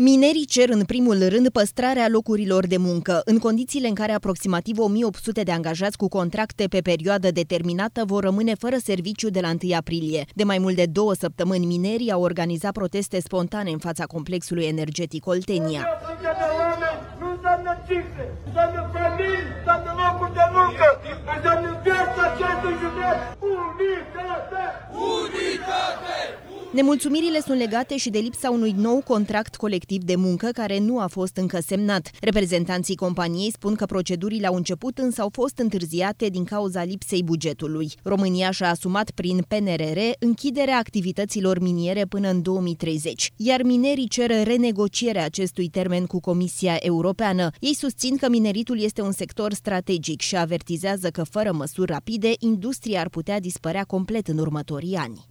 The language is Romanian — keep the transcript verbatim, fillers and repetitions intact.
Minerii cer în primul rând păstrarea locurilor de muncă, în condițiile în care aproximativ o mie opt sute de angajați cu contracte pe perioadă determinată vor rămâne fără serviciu de la întâi aprilie. De mai mult de două săptămâni, minerii au organizat proteste spontane în fața complexului energetic Oltenia. Nu înseamnă cifre, înseamnă familii, înseamnă locuri de muncă, înseamnă viața acestui județ. Unitate! Unitate! Nemulțumirile sunt legate și de lipsa unui nou contract colectiv de muncă care nu a fost încă semnat. Reprezentanții companiei spun că procedurile au început, însă au fost întârziate din cauza lipsei bugetului. România și-a asumat prin P N R R închiderea activităților miniere până în două mii treizeci, iar minerii cer renegocierea acestui termen cu Comisia Europeană. Ei susțin că mineritul este un sector strategic și avertizează că fără măsuri rapide, industria ar putea dispărea complet în următorii ani.